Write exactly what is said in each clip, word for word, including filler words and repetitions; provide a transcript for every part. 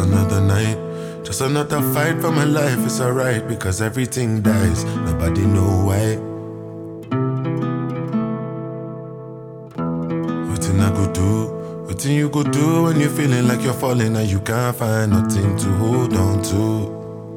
another night, just another fight for my life. It's alright because everything dies. Nobody know why. Nothing I go do. What you go do when you're feeling like you're falling and you can't find nothing to hold on to?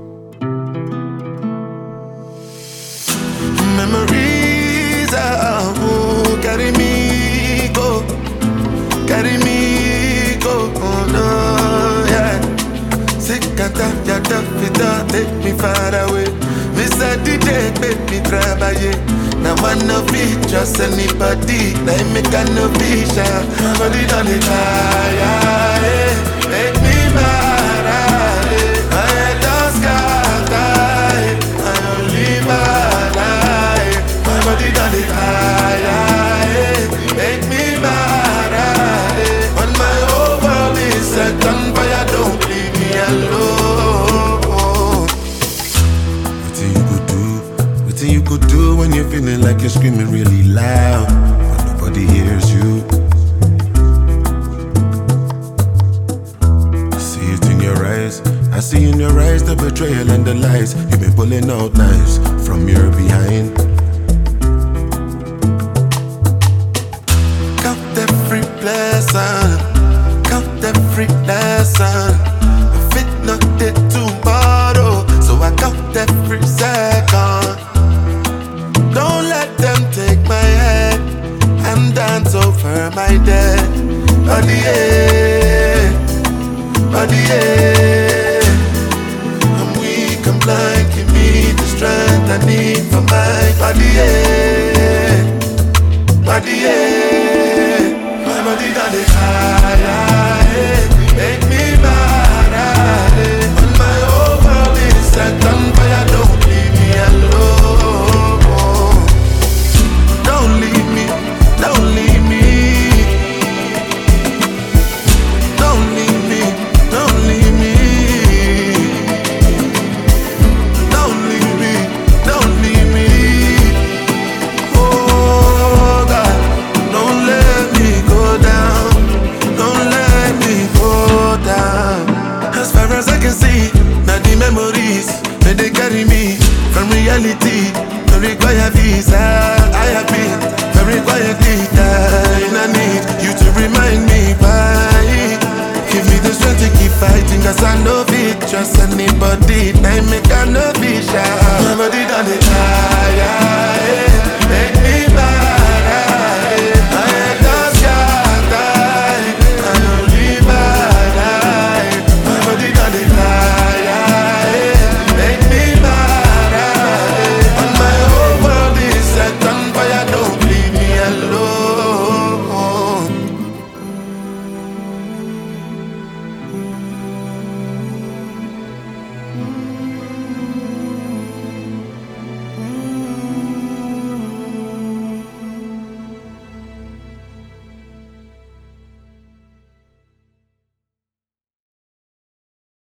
Memories are who carry me go, carry me go, oh no, yeah. Sick and tired, ya tough it up, take me far away. Mister D J, make me travailler. Now I no be just anybody, they make a no be shy. Body done it high, make me mad, I had those guys, I only my life. My body done it high, make me mad, when my whole world is set on fire, don't leave me alone. What you could do when you're feeling like you're screaming really loud, but nobody hears you. I see it in your eyes, I see in your eyes the betrayal and the lies. You've been pulling out knives from your behind. Count every blessing, count every lesson. I fit not dead tomorrow, so I count every second. Don't let them take my head and dance over my dead. Body, yeah, body, yeah. I'm weak, I'm blind, give me the strength I need for my body, yeah, body, yeah. My body done it high, make me mad, when my whole world is set on fire, don't leave me alone. Don't leave me, don't leave me. Don't leave me, don't leave me. Don't leave me, don't leave me. Oh God, don't let me go down. Don't let me go down. As far as I can see, now the memories, may they carry me from reality. Don't require visa. I have been very quietly dying. I need you to remind me why. Give me the strength to keep fighting, cause I know it. Trust anybody, I make I know be shy.